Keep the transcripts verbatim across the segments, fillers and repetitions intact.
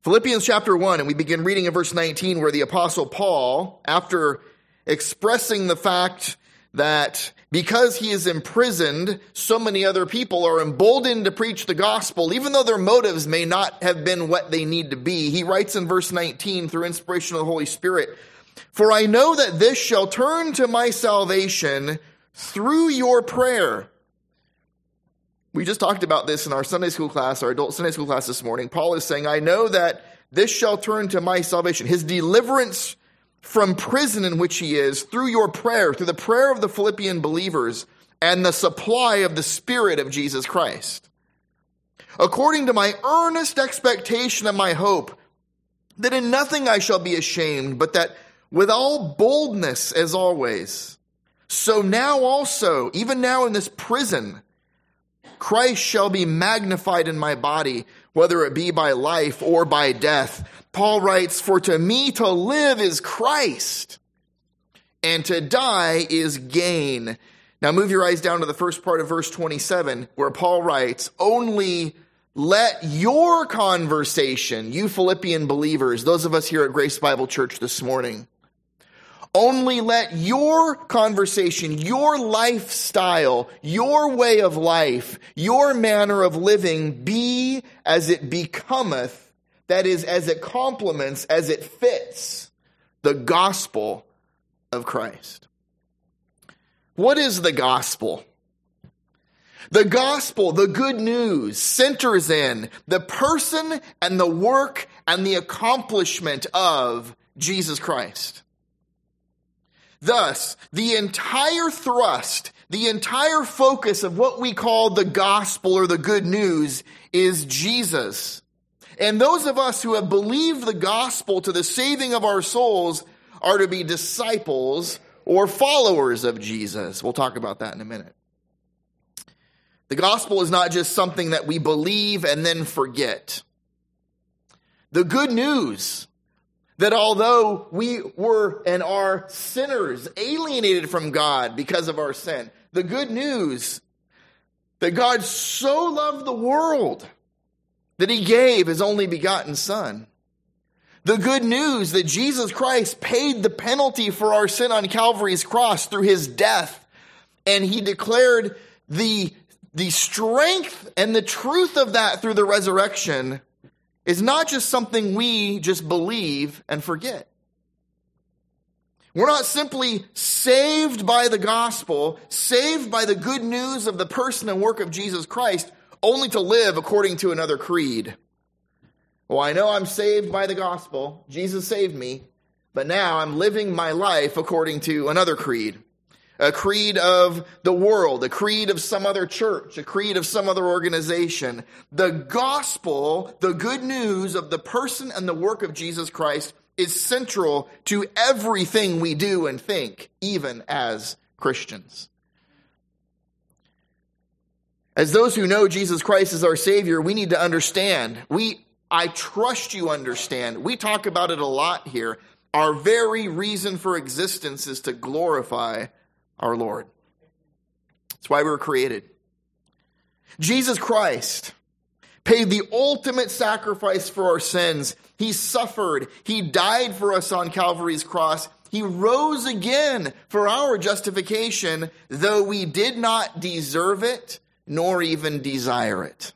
Philippians chapter one, and we begin reading in verse nineteen, where the Apostle Paul, after expressing the fact that because he is imprisoned, so many other people are emboldened to preach the gospel, even though their motives may not have been what they need to be. He writes in verse nineteen, through inspiration of the Holy Spirit, "For I know that this shall turn to my salvation through your prayer." We just talked about this in our Sunday school class, our adult Sunday school class this morning. Paul is saying, I know that this shall turn to my salvation, his deliverance from prison in which he is, through your prayer, through the prayer of the Philippian believers, and the supply of the Spirit of Jesus Christ. According to my earnest expectation and my hope, that in nothing I shall be ashamed, but that with all boldness as always, so now also, even now in this prison, Christ shall be magnified in my body, whether it be by life or by death. Paul writes, "For to me to live is Christ, and to die is gain." Now move your eyes down to the first part of verse twenty-seven, where Paul writes, "Only let your conversation," you Philippian believers, those of us here at Grace Bible Church this morning, "only let your conversation, your lifestyle, your way of life, your manner of living be as it becometh," that is, as it complements, as it fits the gospel of Christ. What is the gospel? The gospel, the good news, centers in the person and the work and the accomplishment of Jesus Christ. Thus, the entire thrust, the entire focus of what we call the gospel or the good news is Jesus. And those of us who have believed the gospel to the saving of our souls are to be disciples or followers of Jesus. We'll talk about that in a minute. The gospel is not just something that we believe and then forget. The good news that although we were and are sinners, alienated from God because of our sin, the good news that God so loved the world that he gave his only begotten Son. The good news that Jesus Christ paid the penalty for our sin on Calvary's cross through his death, and he declared the, the strength and the truth of that through the resurrection, is not just something we just believe and forget. We're not simply saved by the gospel, saved by the good news of the person and work of Jesus Christ, only to live according to another creed. Well, I know I'm saved by the gospel. Jesus saved me, but now I'm living my life according to another creed. A creed of the world, a creed of some other church, a creed of some other organization. The gospel, the good news of the person and the work of Jesus Christ is central to everything we do and think, even as Christians. As those who know Jesus Christ as our Savior, we need to understand. We, I trust you understand. We talk about it a lot here. Our very reason for existence is to glorify our Lord. That's why we were created. Jesus Christ paid the ultimate sacrifice for our sins. He suffered. He died for us on Calvary's cross. He rose again for our justification, though we did not deserve it, nor even desire it.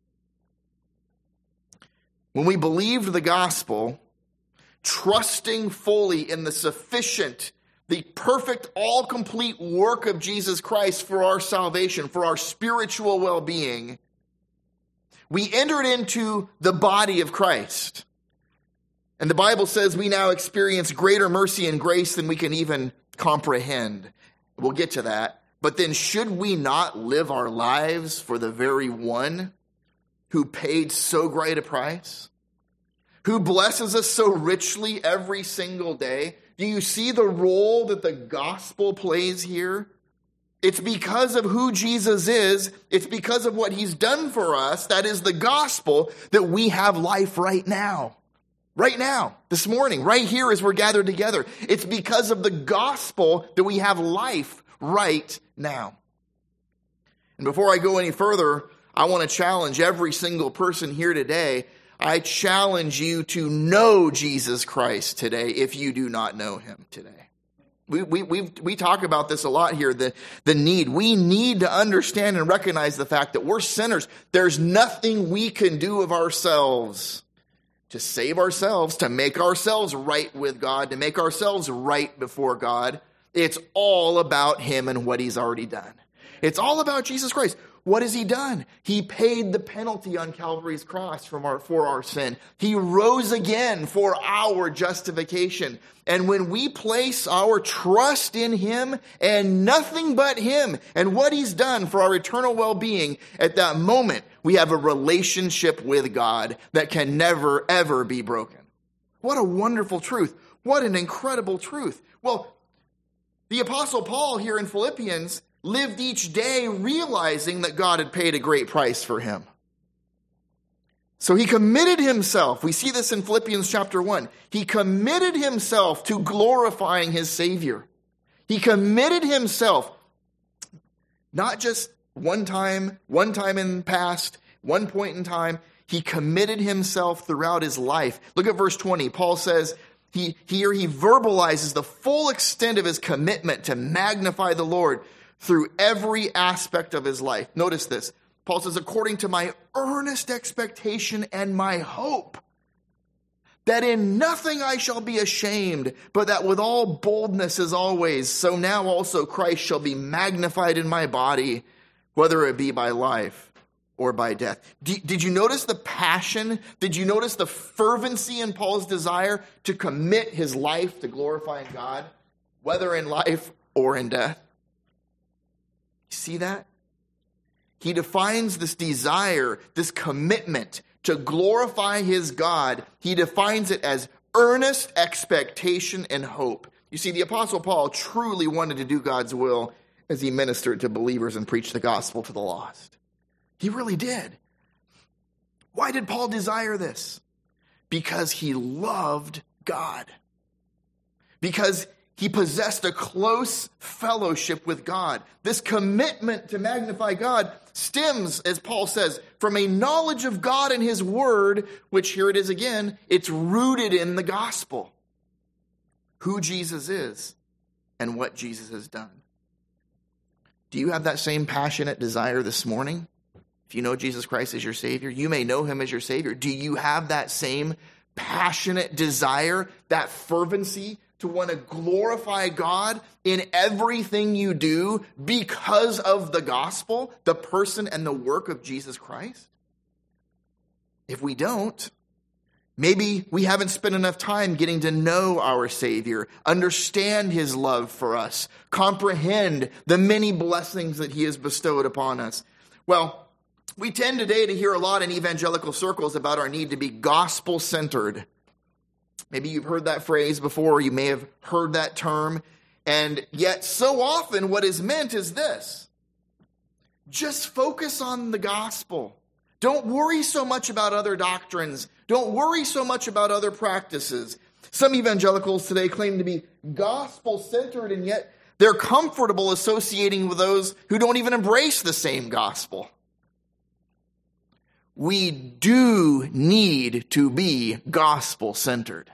When we believed the gospel, trusting fully in the sufficient, the perfect, all-complete work of Jesus Christ for our salvation, for our spiritual well-being, we entered into the body of Christ. And the Bible says we now experience greater mercy and grace than we can even comprehend. We'll get to that. But then should we not live our lives for the very one who paid so great a price? Who blesses us so richly every single day? Do you see the role that the gospel plays here? It's because of who Jesus is. It's because of what he's done for us. That is the gospel, that we have life right now. Right now, this morning, right here as we're gathered together. It's because of the gospel that we have life right now. And before I go any further, I want to challenge every single person here today. I challenge you to know Jesus Christ today if you do not know him today. We we we we talk about this a lot here, the, the need. We need to understand and recognize the fact that we're sinners. There's nothing we can do of ourselves to save ourselves, to make ourselves right with God, to make ourselves right before God. It's all about him and what he's already done. It's all about Jesus Christ. What has he done? He paid the penalty on Calvary's cross from our, for our sin. He rose again for our justification. And when we place our trust in him and nothing but him and what he's done for our eternal well-being, at that moment, we have a relationship with God that can never, ever be broken. What a wonderful truth. What an incredible truth. Well, the Apostle Paul here in Philippians lived each day realizing that God had paid a great price for him. So he committed himself. We see this in Philippians chapter one. He committed himself to glorifying his Savior. He committed himself, not just one time, one time in the past, one point in time. He committed himself throughout his life. Look at verse twenty. Paul says, he, here he verbalizes the full extent of his commitment to magnify the Lord through every aspect of his life. Notice this. Paul says, according to my earnest expectation and my hope, that in nothing I shall be ashamed, but that with all boldness as always, so now also Christ shall be magnified in my body, whether it be by life or by death. Did you notice the passion? Did you notice the fervency in Paul's desire to commit his life to glorifying God, whether in life or in death? See that? He defines this desire, this commitment to glorify his God. He defines it as earnest expectation and hope. You see, the Apostle Paul truly wanted to do God's will as he ministered to believers and preached the gospel to the lost. He really did. Why did Paul desire this? Because he loved God. Because he possessed a close fellowship with God. This commitment to magnify God stems, as Paul says, from a knowledge of God and his word, which here it is again, it's rooted in the gospel. Who Jesus is and what Jesus has done. Do you have that same passionate desire this morning? If you know Jesus Christ as your Savior, you may know him as your Savior. Do you have that same passionate desire, that fervency to want to glorify God in everything you do because of the gospel, the person and the work of Jesus Christ? If we don't, maybe we haven't spent enough time getting to know our Savior, understand his love for us, comprehend the many blessings that he has bestowed upon us. Well, we tend today to hear a lot in evangelical circles about our need to be gospel-centered. Maybe you've heard that phrase before, you may have heard that term, and yet so often what is meant is this. Just focus on the gospel. Don't worry so much about other doctrines. Don't worry so much about other practices. Some evangelicals today claim to be gospel-centered, and yet they're comfortable associating with those who don't even embrace the same gospel. We do need to be gospel-centered.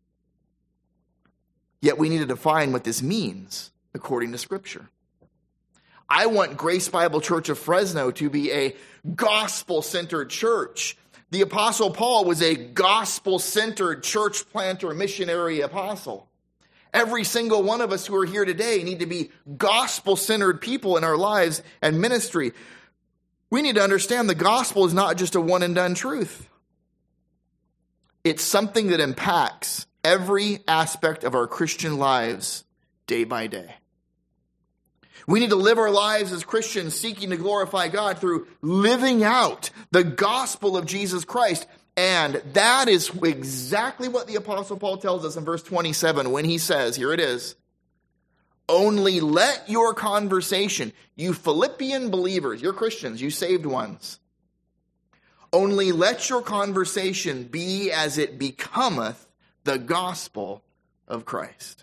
Yet we need to define what this means according to Scripture. I want Grace Bible Church of Fresno to be a gospel-centered church. The Apostle Paul was a gospel-centered church planter, missionary apostle. Every single one of us who are here today need to be gospel-centered people in our lives and ministry. We need to understand the gospel is not just a one-and-done truth. It's something that impacts every aspect of our Christian lives day by day. We need to live our lives as Christians seeking to glorify God through living out the gospel of Jesus Christ. And that is exactly what the Apostle Paul tells us in verse twenty-seven when he says, here it is, only let your conversation, you Philippian believers, you're Christians, you saved ones, only let your conversation be as it becometh the gospel of Christ.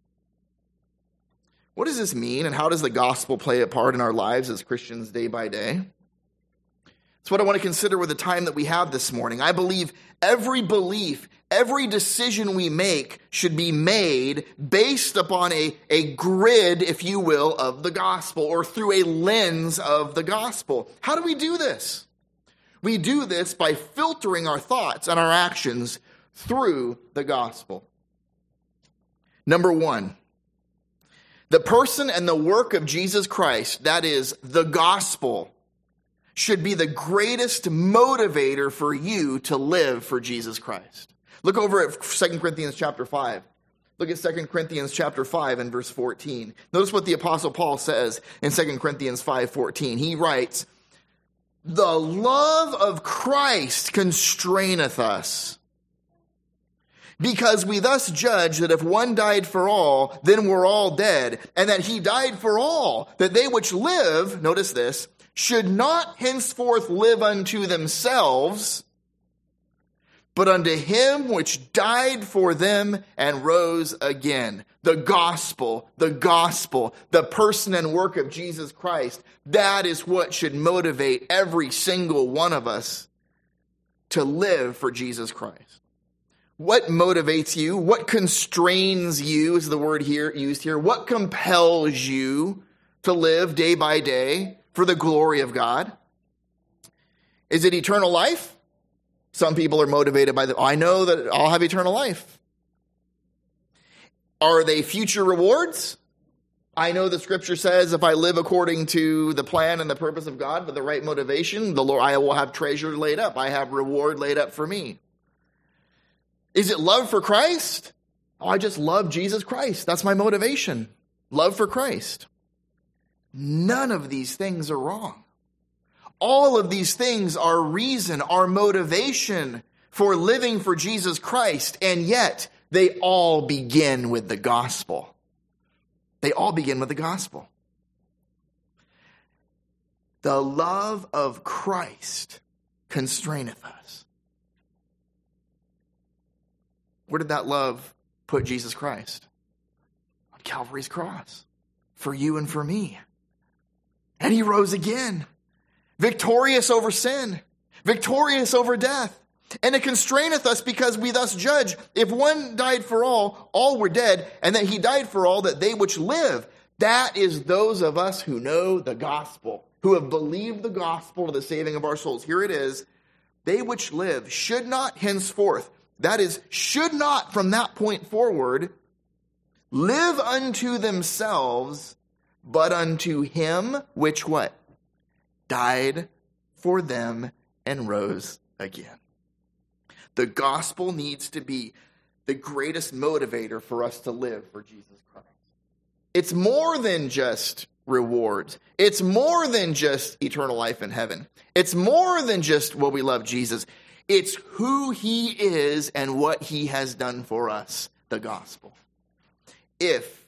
What does this mean, and how does the gospel play a part in our lives as Christians day by day? It's what I want to consider with the time that we have this morning. I believe every belief, every decision we make should be made based upon a, a grid, if you will, of the gospel, or through a lens of the gospel. How do we do this? We do this by filtering our thoughts and our actions through the gospel. Number one, the person and the work of Jesus Christ, that is the gospel, should be the greatest motivator for you to live for Jesus Christ. Look over at Second Corinthians chapter five. Look at Second Corinthians chapter five and verse fourteen. Notice what the Apostle Paul says in Second Corinthians five fourteen. He writes, "The love of Christ constraineth us, because we thus judge that if one died for all, then we're all dead, and that he died for all, that they which live," notice this, "should not henceforth live unto themselves, but unto him which died for them and rose again." The gospel, the gospel, the person and work of Jesus Christ, that is what should motivate every single one of us to live for Jesus Christ. What motivates you? What constrains you is the word here used here. What compels you to live day by day for the glory of God? Is it eternal life? Some people are motivated by the, I know that I'll have eternal life. Are they future rewards? I know the scripture says if I live according to the plan and the purpose of God with the right motivation, the Lord, I will have treasure laid up. I have reward laid up for me. Is it love for Christ? Oh, I just love Jesus Christ. That's my motivation. Love for Christ. None of these things are wrong. All of these things are reason, are motivation for living for Jesus Christ, and yet they all begin with the gospel. They all begin with the gospel. The love of Christ constraineth us. Where did that love put Jesus Christ? On Calvary's cross. For you and for me. And he rose again. Victorious over sin. Victorious over death. And it constraineth us because we thus judge, if one died for all, all were dead, and that he died for all, that they which live, that is those of us who know the gospel, who have believed the gospel to the saving of our souls. Here it is. They which live should not henceforth, that is, should not from that point forward, live unto themselves, but unto him which what? Died for them and rose again. The gospel needs to be the greatest motivator for us to live for Jesus Christ. It's more than just rewards. It's more than just eternal life in heaven. It's more than just, well, we love Jesus. It's who he is and what he has done for us, the gospel. If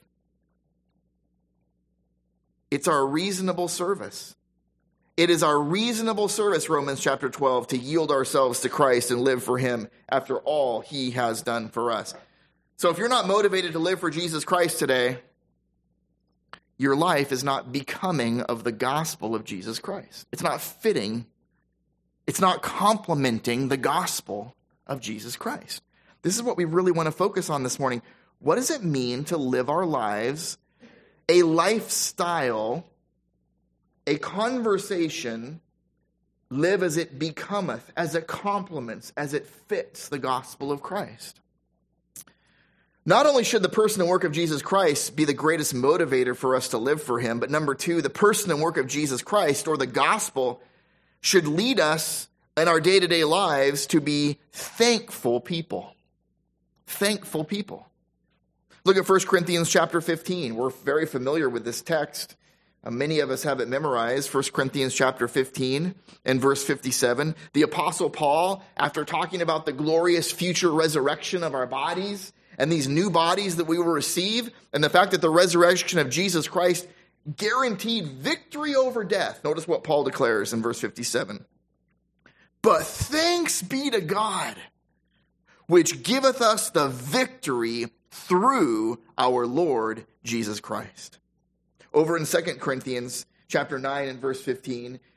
it's our reasonable service, it is our reasonable service, Romans chapter twelve, to yield ourselves to Christ and live for him after all he has done for us. So if you're not motivated to live for Jesus Christ today, your life is not becoming of the gospel of Jesus Christ. It's not fitting. It's not complementing the gospel of Jesus Christ. This is what we really want to focus on this morning. What does it mean to live our lives, a lifestyle, a conversation, live as it becometh, as it complements, as it fits the gospel of Christ? Not only should the person and work of Jesus Christ be the greatest motivator for us to live for him, but number two, the person and work of Jesus Christ, or the gospel, should lead us in our day-to-day lives to be thankful people. Thankful people. Look at First Corinthians chapter fifteen. We're very familiar with this text. Uh, many of us have it memorized. First Corinthians chapter fifteen and verse fifty-seven. The Apostle Paul, after talking about the glorious future resurrection of our bodies and these new bodies that we will receive, and the fact that the resurrection of Jesus Christ guaranteed victory over death. Notice what Paul declares in verse fifty-seven. But thanks be to God, which giveth us the victory through our Lord Jesus Christ. Over in Second Corinthians chapter nine and verse fifteen,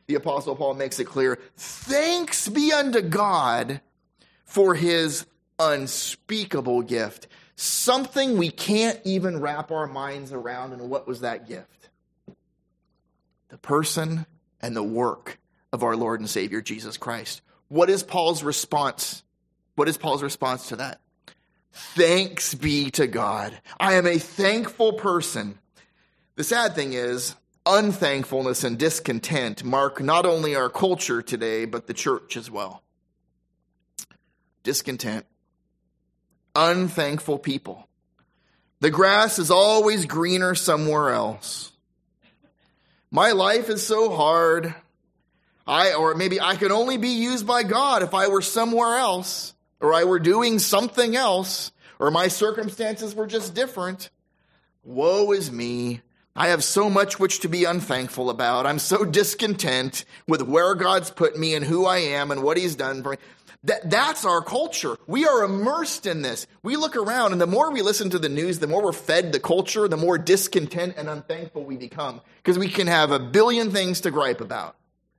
the Apostle Paul makes it clear, thanks be unto God for his unspeakable gift. Something we can't even wrap our minds around. And what was that gift? The person and the work of our Lord and Savior, Jesus Christ. What is Paul's response? What is Paul's response to that? Thanks be to God. I am a thankful person. The sad thing is, unthankfulness and discontent mark not only our culture today, but the church as well. Discontent. Unthankful people. The grass is always greener somewhere else. My life is so hard. I, or maybe I could only be used by God if I were somewhere else, or I were doing something else, or my circumstances were just different. Woe is me. I have so much which to be unthankful about. I'm so discontent with where God's put me and who I am and what he's done for me. That, that's our culture. We are immersed in this. We look around, and the more we listen to the news, the more we're fed the culture, the more discontent and unthankful we become, because we can have a billion things to gripe about.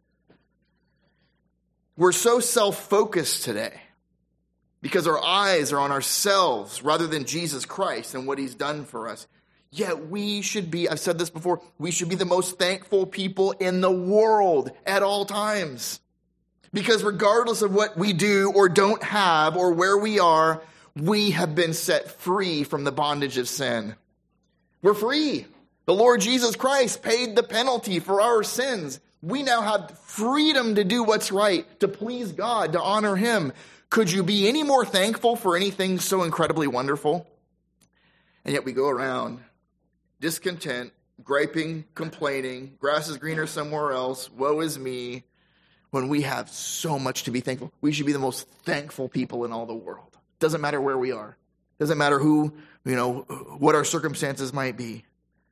We're so self-focused today because our eyes are on ourselves rather than Jesus Christ and what he's done for us. Yet we should be, I've said this before, we should be the most thankful people in the world at all times. Because regardless of what we do or don't have or where we are, we have been set free from the bondage of sin. We're free. The Lord Jesus Christ paid the penalty for our sins. We now have freedom to do what's right, to please God, to honor him. Could you be any more thankful for anything so incredibly wonderful? And yet we go around discontent, griping, complaining, grass is greener somewhere else, woe is me. When we have so much to be thankful, we should be the most thankful people in all the world. Doesn't matter where we are. Doesn't matter who, you know, what our circumstances might be.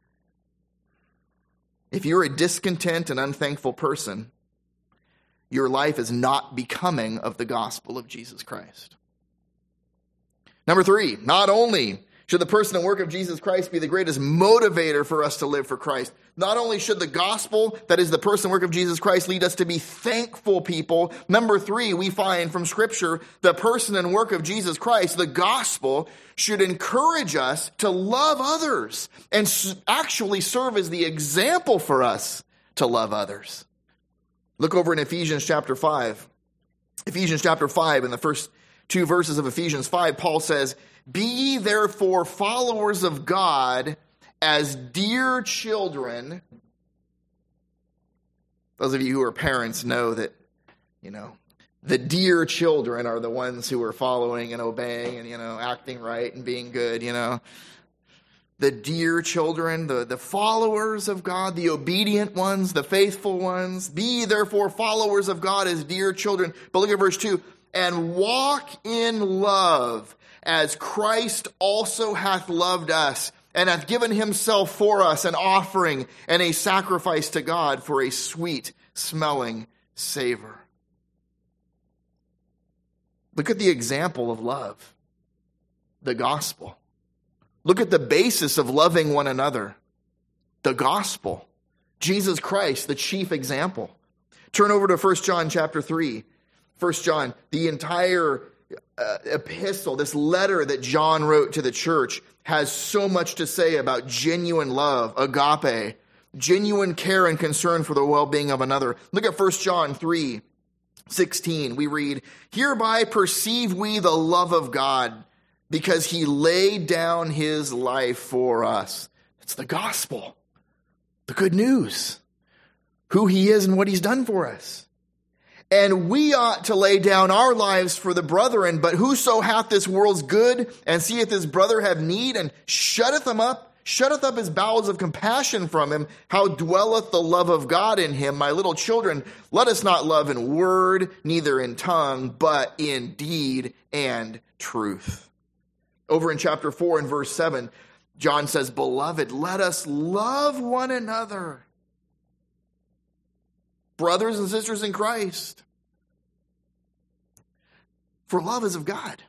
If you're a discontent and unthankful person, your life is not becoming of the gospel of Jesus Christ. Number three, not only should the person and work of Jesus Christ be the greatest motivator for us to live for Christ, not only should the gospel, that is the person and work of Jesus Christ, lead us to be thankful people. Number three, we find from Scripture, the person and work of Jesus Christ, the gospel, should encourage us to love others and actually serve as the example for us to love others. Look over in Ephesians chapter five. Ephesians chapter five, in the first two verses of Ephesians five, Paul says, "Be ye therefore followers of God as dear children." Those of you who are parents know that, you know, the dear children are the ones who are following and obeying and, you know, acting right and being good, you know. The dear children, the, the followers of God, the obedient ones, the faithful ones. Be ye therefore followers of God as dear children. But look at verse two. "And walk in love, as Christ also hath loved us, and hath given himself for us an offering and a sacrifice to God for a sweet smelling savor." Look at the example of love, the gospel. Look at the basis of loving one another, the gospel. Jesus Christ, the chief example. Turn over to First John chapter three. First John, the entire uh, epistle, this letter that John wrote to the church, has so much to say about genuine love, agape, genuine care and concern for the well-being of another. Look at First John three sixteen. We read, "Hereby perceive we the love of God, because he laid down his life for us." It's the gospel, the good news, who he is and what he's done for us. "And we ought to lay down our lives for the brethren, but whoso hath this world's good, and seeth his brother have need, and shutteth him up, shutteth up his bowels of compassion from him, how dwelleth the love of God in him? My little children, let us not love in word, neither in tongue, but in deed and truth." Over in chapter four and verse seven, John says, "Beloved, let us love one another." Brothers and sisters in Christ. For love is of God.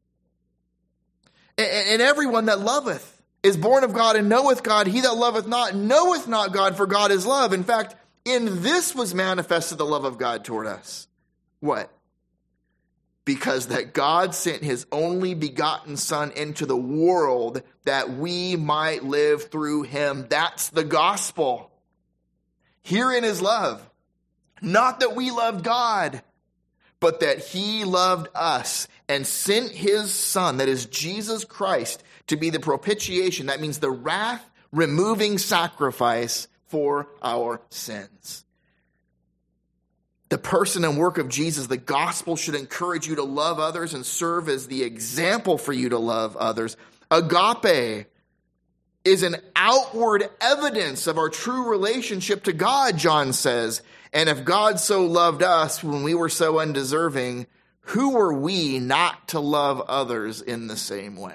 And everyone that loveth is born of God and knoweth God. He that loveth not knoweth not God, for God is love. In fact, In this was manifested the love of God toward us. What? Because that God sent his only begotten Son into the world that we might live through him. That's the gospel. Herein is love. Not that we loved God, but that he loved us and sent his Son, that is Jesus Christ, to be the propitiation. That means the wrath-removing sacrifice for our sins. The person and work of Jesus, the gospel, should encourage you to love others and serve as the example for you to love others. Agape is an outward evidence of our true relationship to God, John says. And if God so loved us when we were so undeserving, who were we not to love others in the same way?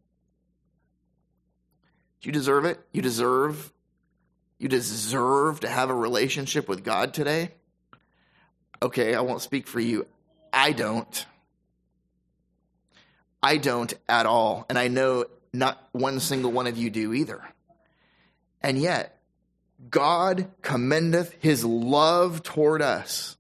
Do you deserve it? You deserve, you deserve to have a relationship with God today? Okay, I won't speak for you. I don't. I don't at all. And I know not one single one of you do either. And yet, God commendeth his love toward us.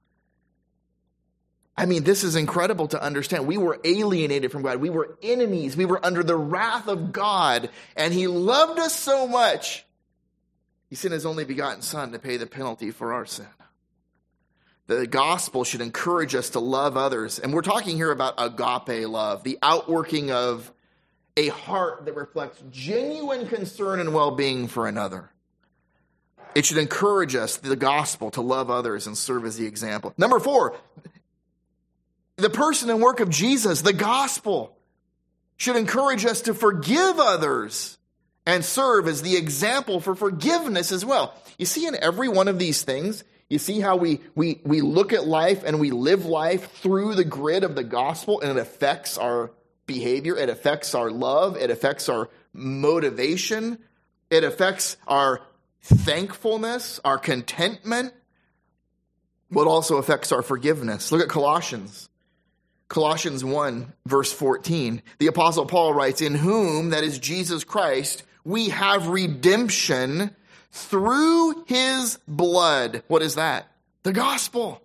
I mean, this is incredible to understand. We were alienated from God. We were enemies. We were under the wrath of God. And he loved us so much, he sent his only begotten Son to pay the penalty for our sin. The gospel should encourage us to love others. And we're talking here about agape love, the outworking of a heart that reflects genuine concern and well-being for another. It should encourage us, the gospel, to love others and serve as the example. Number four, the person and work of Jesus, the gospel, should encourage us to forgive others and serve as the example for forgiveness as well. You see, in every one of these things, you see how we, we, we look at life and we live life through the grid of the gospel, and it affects our behavior. It affects our love. It affects our motivation. It affects our thankfulness, our contentment. But also affects our forgiveness. Look at Colossians. Colossians one, verse fourteen. The Apostle Paul writes, in whom, that is Jesus Christ, we have redemption through his blood. What is that? The gospel.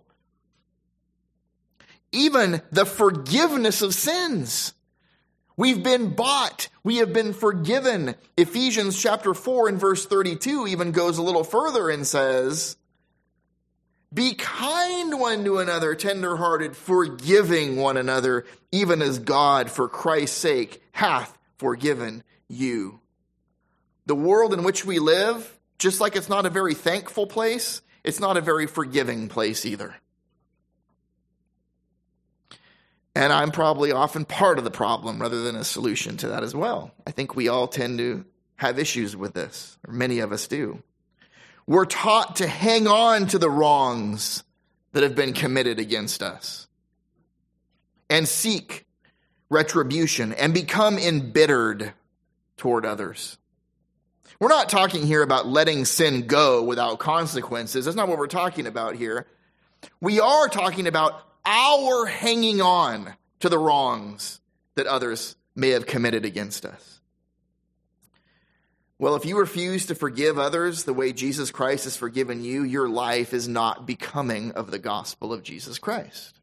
Even the forgiveness of sins. We've been bought. We have been forgiven. Ephesians chapter four and verse thirty-two even goes a little further and says, be kind one to another, tenderhearted, forgiving one another, even as God, for Christ's sake, hath forgiven you. The world in which we live, just like it's not a very thankful place, it's not a very forgiving place either. And I'm probably often part of the problem rather than a solution to that as well. I think we all tend to have issues with this, or many of us do. We're taught to hang on to the wrongs that have been committed against us and seek retribution and become embittered toward others. We're not talking here about letting sin go without consequences. That's not what we're talking about here. We are talking about our hanging on to the wrongs that others may have committed against us. Well, if you refuse to forgive others the way Jesus Christ has forgiven you, your life is not becoming of the gospel of Jesus Christ.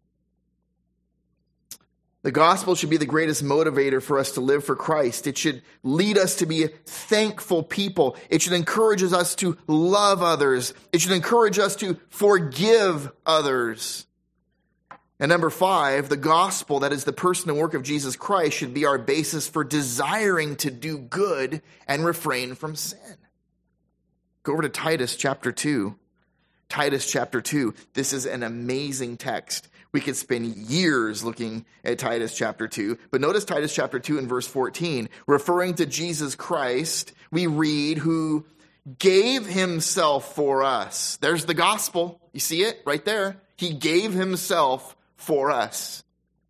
The gospel should be the greatest motivator for us to live for Christ. It should lead us to be a thankful people. It should encourage us to love others. It should encourage us to forgive others. And number five, the gospel, that is the person and work of Jesus Christ, should be our basis for desiring to do good and refrain from sin. Go over to Titus chapter two. Titus chapter two. This is an amazing text. We could spend years looking at Titus chapter two. But notice Titus chapter two and verse fourteen. Referring to Jesus Christ, we read, who gave himself for us. There's the gospel. You see it right there? He gave himself for us,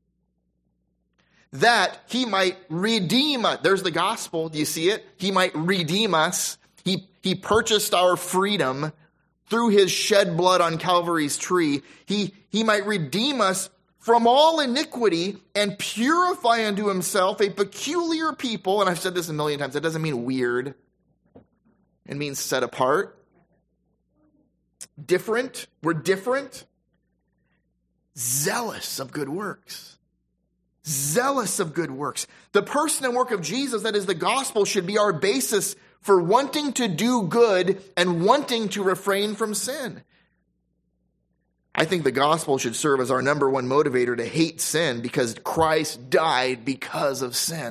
that he might redeem us. There's the gospel. Do you see it? He might redeem us. He, he purchased our freedom through his shed blood on Calvary's tree. He, he might redeem us from all iniquity and purify unto himself a peculiar people. And I've said this a million times. That doesn't mean weird. It means set apart. different. We're different. Zealous of good works. Zealous of good works. The person and work of Jesus, that is the gospel, should be our basis for wanting to do good and wanting to refrain from sin. I think the gospel should serve as our number one motivator to hate sin because Christ died because of sin.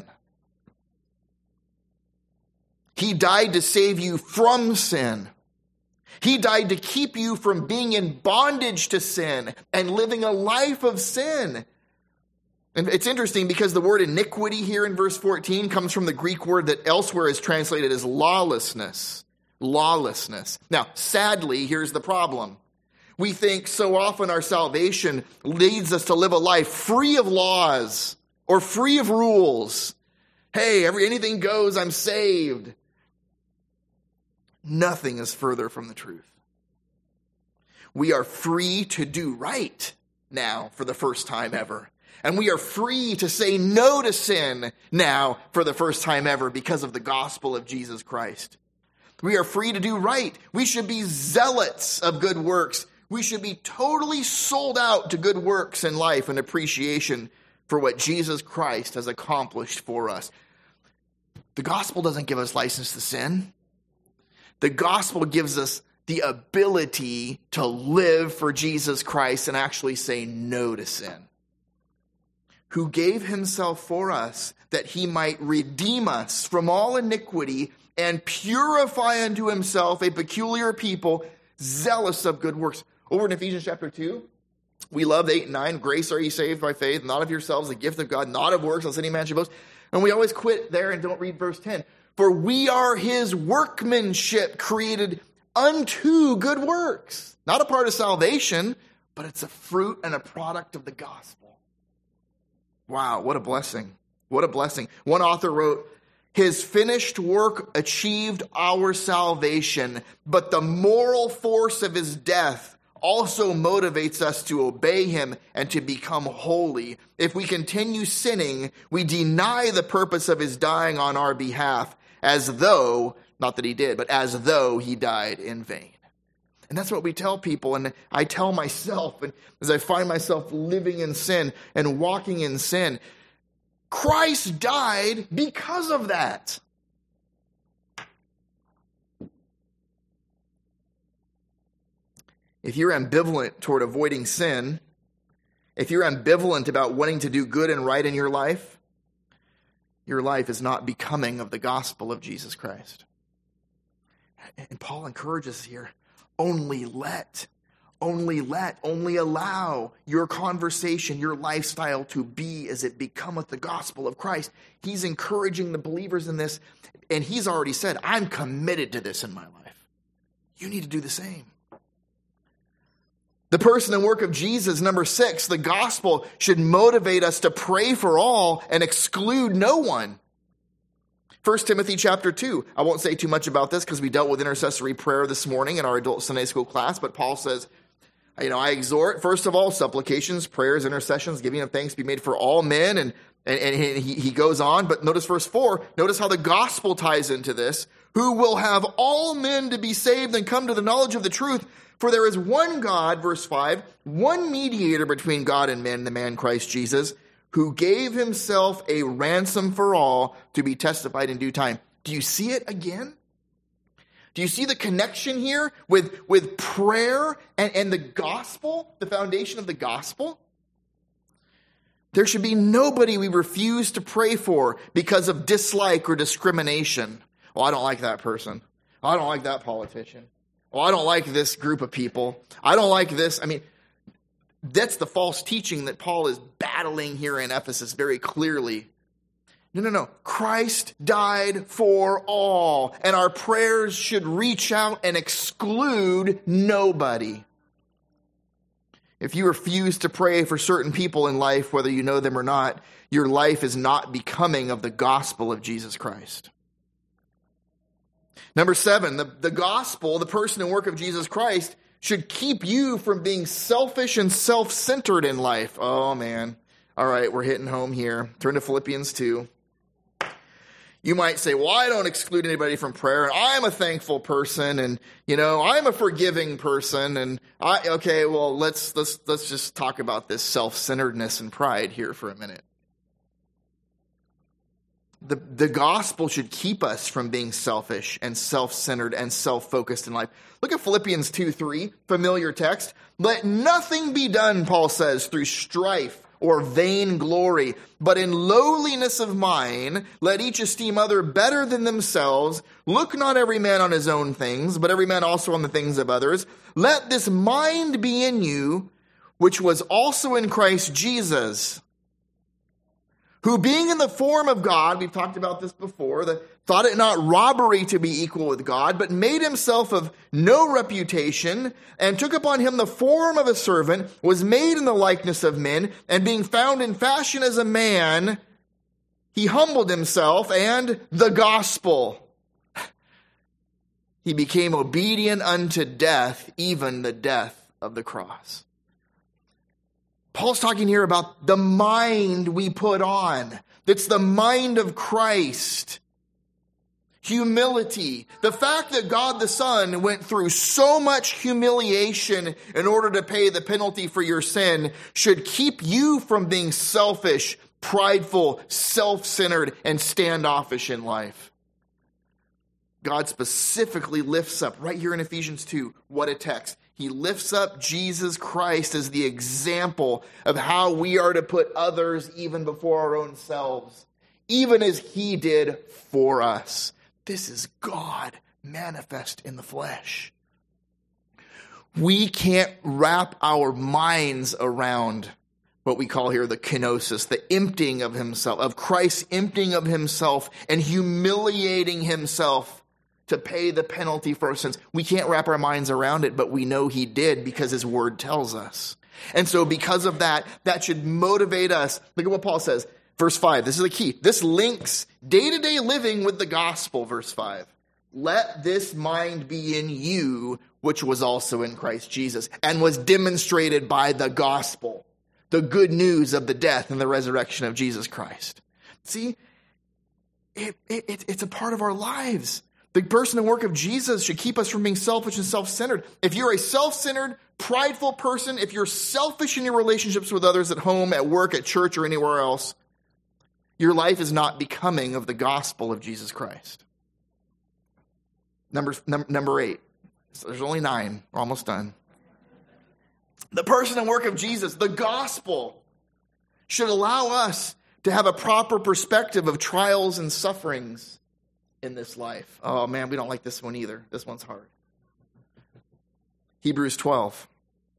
He died to save you from sin. He died to keep you from being in bondage to sin and living a life of sin. And it's interesting because the word iniquity here in verse fourteen comes from the Greek word that elsewhere is translated as lawlessness. Lawlessness. Now, sadly, here's the problem. We think so often our salvation leads us to live a life free of laws or free of rules. Hey, every anything goes, I'm saved. Nothing is further from the truth. We are free to do right now for the first time ever. And we are free to say no to sin now for the first time ever because of the gospel of Jesus Christ. We are free to do right. We should be zealots of good works. We should be totally sold out to good works in life and appreciation for what Jesus Christ has accomplished for us. The gospel doesn't give us license to sin. The gospel gives us the ability to live for Jesus Christ and actually say no to sin. Who gave himself for us that he might redeem us from all iniquity and purify unto himself a peculiar people, zealous of good works. Over in Ephesians chapter two, we love eight and nine. Grace are ye saved by faith, not of yourselves, the gift of God, not of works, lest any man should boast. And we always quit there and don't read verse ten. For we are his workmanship, created unto good works. Not a part of salvation, but it's a fruit and a product of the gospel. Wow, what a blessing. What a blessing. One author wrote, his finished work achieved our salvation, but the moral force of his death also motivates us to obey him and to become holy. If we continue sinning, we deny the purpose of his dying on our behalf, as though, not that he did, but as though he died in vain. And that's what we tell people, and I tell myself, and as I find myself living in sin and walking in sin, Christ died because of that. If you're ambivalent toward avoiding sin, if you're ambivalent about wanting to do good and right in your life, your life is not becoming of the gospel of Jesus Christ. And Paul encourages here, only let, only let, only allow your conversation, your lifestyle to be as it becometh the gospel of Christ. He's encouraging the believers in this, and he's already said, I'm committed to this in my life. You need to do the same. The person and work of Jesus, number six, the gospel should motivate us to pray for all and exclude no one. First Timothy chapter two. I won't say too much about this because we dealt with intercessory prayer this morning in our adult Sunday school class, but Paul says, you know, I exhort, first of all, supplications, prayers, intercessions, giving of thanks be made for all men. And, and, and he, he goes on, but notice verse four, notice how the gospel ties into this. Who will have all men to be saved and come to the knowledge of the truth. For there is one God, verse five, one mediator between God and men, the man Christ Jesus, who gave himself a ransom for all to be testified in due time. Do you see it again? Do you see the connection here with, with prayer and, and the gospel, the foundation of the gospel? There should be nobody we refuse to pray for because of dislike or discrimination. Oh, I don't like that person. Oh, I don't like that politician. Oh, I don't like this group of people. I don't like this. I mean, that's the false teaching that Paul is battling here in Ephesus very clearly. No, no, no. Christ died for all, and our prayers should reach out and exclude nobody. If you refuse to pray for certain people in life, whether you know them or not, your life is not becoming of the gospel of Jesus Christ. Number seven, the, the gospel, the person and work of Jesus Christ, should keep you from being selfish and self-centered in life. Oh, man. All right, we're hitting home here. Turn to Philippians two. You might say, well, I don't exclude anybody from prayer. I'm a thankful person, and, you know, I'm a forgiving person. And I, okay, well, let's, let's, let's just talk about this self-centeredness and pride here for a minute. The, the gospel should keep us from being selfish and self-centered and self-focused in life. Look at Philippians two three, familiar text. Let nothing be done, Paul says, through strife or vain glory, but in lowliness of mind, let each esteem other better than themselves. Look not every man on his own things, but every man also on the things of others. Let this mind be in you, which was also in Christ Jesus, who being in the form of God, we've talked about this before, the, thought it not robbery to be equal with God, but made himself of no reputation, and took upon him the form of a servant, was made in the likeness of men, and being found in fashion as a man, he humbled himself, and the gospel. He became obedient unto death, even the death of the cross. Paul's talking here about the mind we put on. It's the mind of Christ. Humility. The fact that God the Son went through so much humiliation in order to pay the penalty for your sin should keep you from being selfish, prideful, self-centered, and standoffish in life. God specifically lifts up, right here in Ephesians two, what a text. He lifts up Jesus Christ as the example of how we are to put others even before our own selves, even as he did for us. This is God manifest in the flesh. We can't wrap our minds around what we call here the kenosis, the emptying of himself, of Christ emptying of himself and humiliating himself to pay the penalty for our sins. We can't wrap our minds around it, but we know he did because his word tells us. And so because of that, that should motivate us. Look at what Paul says. Verse five, this is the key. This links day-to-day living with the gospel, verse five. Let this mind be in you, which was also in Christ Jesus, and was demonstrated by the gospel, the good news of the death and the resurrection of Jesus Christ. See, it, it, it's a part of our lives. The person and work of Jesus should keep us from being selfish and self-centered. If you're a self-centered, prideful person, if you're selfish in your relationships with others at home, at work, at church, or anywhere else, your life is not becoming of the gospel of Jesus Christ. Number, num- number eight. So there's only nine. We're almost done. The person and work of Jesus, the gospel, should allow us to have a proper perspective of trials and sufferings in this life. Oh man, we don't like this one either. This one's hard. Hebrews twelve.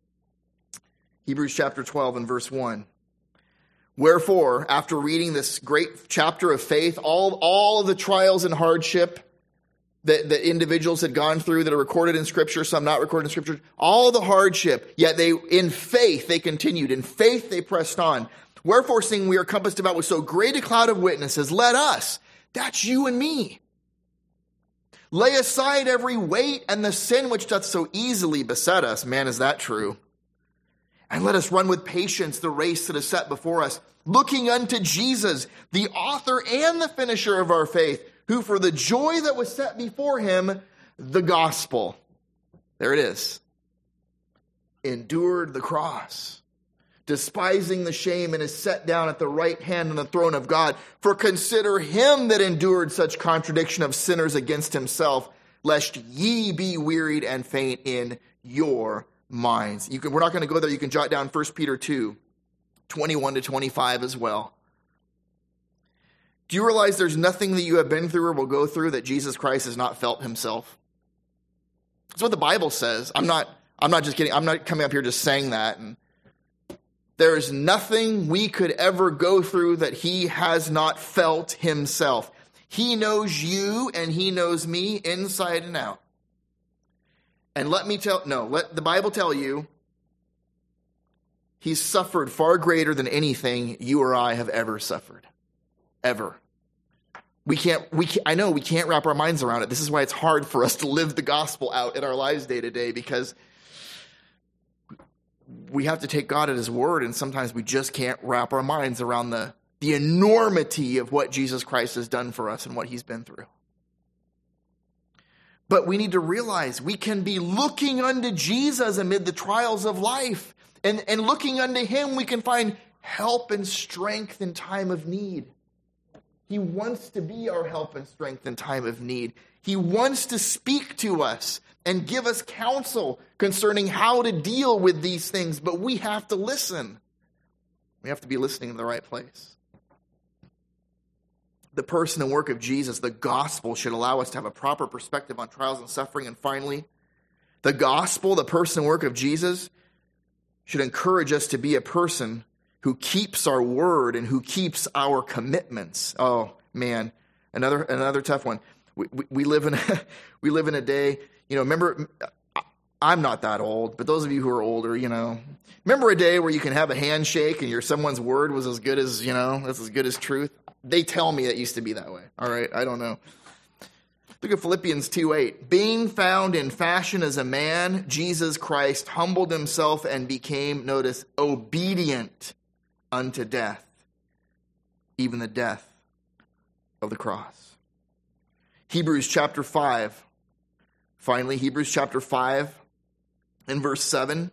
Hebrews chapter twelve and verse one. Wherefore, after reading this great chapter of faith, all, all of the trials and hardship that, that individuals had gone through that are recorded in Scripture, some not recorded in Scripture, all the hardship, yet they, in faith, they continued. In faith, they pressed on. Wherefore, seeing we are compassed about with so great a cloud of witnesses, let us, that's you and me, lay aside every weight and the sin which doth so easily beset us. Man, is that true? And let us run with patience the race that is set before us, looking unto Jesus, the author and the finisher of our faith, who for the joy that was set before him, the gospel, there it is, endured the cross, despising the shame, and is set down at the right hand on the throne of God. For consider him that endured such contradiction of sinners against himself, lest ye be wearied and faint in your minds. You can, we're not going to go there. You can jot down First Peter two, twenty-one to twenty-five as well. Do you realize there's nothing that you have been through or will go through that Jesus Christ has not felt himself? That's what the Bible says. I'm not, I'm not just kidding. I'm not coming up here just saying that. And there is nothing we could ever go through that he has not felt himself. He knows you and he knows me inside and out. And let me tell, no, let the Bible tell you, he's suffered far greater than anything you or I have ever suffered. Ever. We can't, we can't, I know we can't wrap our minds around it. This is why it's hard for us to live the gospel out in our lives day to day, because we have to take God at his word, and sometimes we just can't wrap our minds around the, the enormity of what Jesus Christ has done for us and what he's been through. But we need to realize we can be looking unto Jesus amid the trials of life. And, and looking unto him, we can find help and strength in time of need. He wants to be our help and strength in time of need. He wants to speak to us and give us counsel concerning how to deal with these things. But we have to listen. We have to be listening in the right place. The person and work of Jesus, the gospel, should allow us to have a proper perspective on trials and suffering. And finally, the gospel, the person and work of Jesus, should encourage us to be a person who keeps our word and who keeps our commitments. Oh, man, another another tough one. We, we, we live in a, we live in a day, you know, remember, I'm not that old, but those of you who are older, you know, remember a day where you can have a handshake and your someone's word was as good as, you know, that's as good as truth? They tell me it used to be that way. All right, I don't know. Look at Philippians two eight. Being found in fashion as a man, Jesus Christ humbled himself and became, notice, obedient unto death, even the death of the cross. Hebrews chapter five. Finally, Hebrews chapter five and verse seven.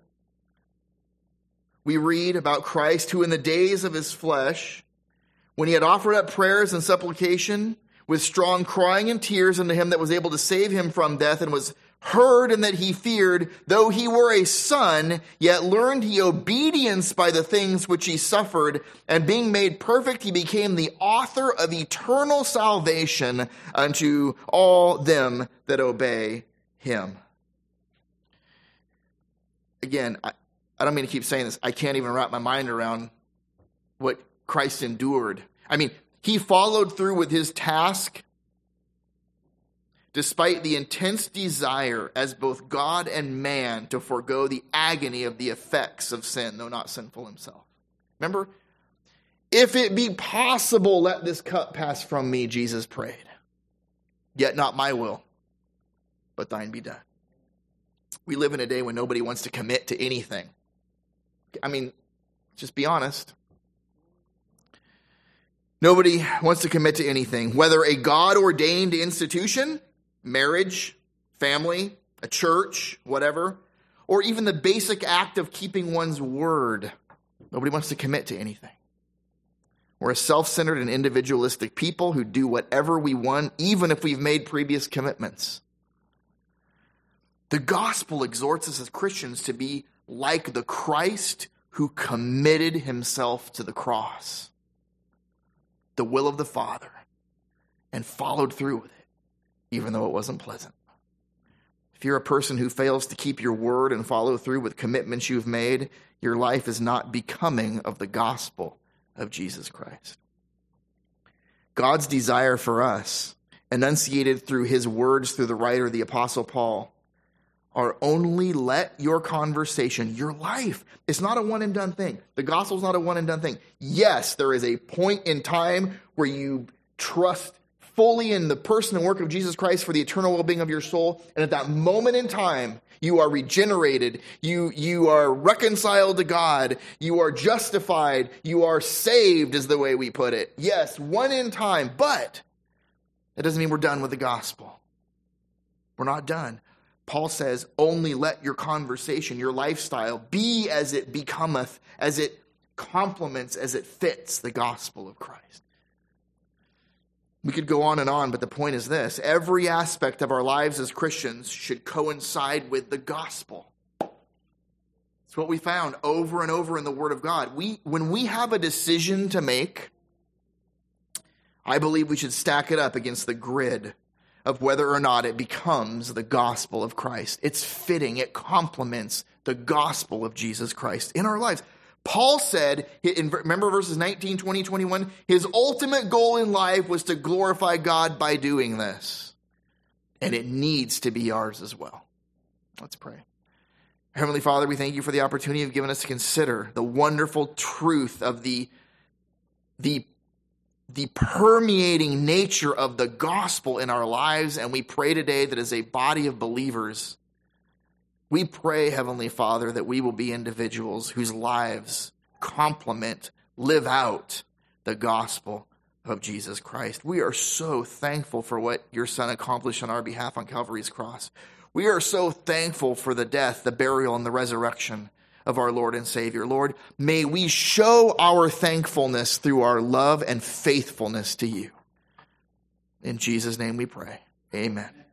We read about Christ who in the days of his flesh, when he had offered up prayers and supplication with strong crying and tears unto him that was able to save him from death, and was heard and that he feared, though he were a son, yet learned he obedience by the things which he suffered, and being made perfect, he became the author of eternal salvation unto all them that obey him. Again, I, I don't mean to keep saying this. I can't even wrap my mind around what Christ endured. I mean, he followed through with his task despite the intense desire as both God and man to forego the agony of the effects of sin, though not sinful himself. Remember? If it be possible, let this cup pass from me, Jesus prayed. Yet not my will, but thine be done. We live in a day when nobody wants to commit to anything. I mean, just be honest. Nobody wants to commit to anything, whether a God-ordained institution, marriage, family, a church, whatever, or even the basic act of keeping one's word. Nobody wants to commit to anything. We're a self-centered and individualistic people who do whatever we want, even if we've made previous commitments. The gospel exhorts us as Christians to be like the Christ who committed himself to the cross, the will of the Father, and followed through with it, even though it wasn't pleasant. If you're a person who fails to keep your word and follow through with commitments you've made, your life is not becoming of the gospel of Jesus Christ. God's desire for us, enunciated through his words through the writer, the Apostle Paul, are only let your conversation, your life, it's not a one and done thing. The gospel's not a one and done thing. Yes, there is a point in time where you trust fully in the person and work of Jesus Christ for the eternal well-being of your soul. And at that moment in time, you are regenerated. You, you are reconciled to God. You are justified. You are saved is the way we put it. Yes, one in time, but that doesn't mean we're done with the gospel. We're not done. Paul says, only let your conversation, your lifestyle, be as it becometh, as it complements, as it fits the gospel of Christ. We could go on and on, but the point is this. Every aspect of our lives as Christians should coincide with the gospel. It's what we found over and over in the Word of God. We, when we have a decision to make, I believe we should stack it up against the grid of whether or not it becomes the gospel of Christ. It's fitting. It complements the gospel of Jesus Christ in our lives. Paul said, in, remember verses nineteen, twenty, twenty-one, his ultimate goal in life was to glorify God by doing this. And it needs to be ours as well. Let's pray. Heavenly Father, we thank you for the opportunity you've given us to consider the wonderful truth of the, the the permeating nature of the gospel in our lives. And we pray today that as a body of believers, we pray, Heavenly Father, that we will be individuals whose lives complement, live out the gospel of Jesus Christ. We are so thankful for what your Son accomplished on our behalf on Calvary's cross. We are so thankful for the death, the burial, and the resurrection of our Lord and Savior. Lord, may we show our thankfulness through our love and faithfulness to you. In Jesus' name we pray. Amen.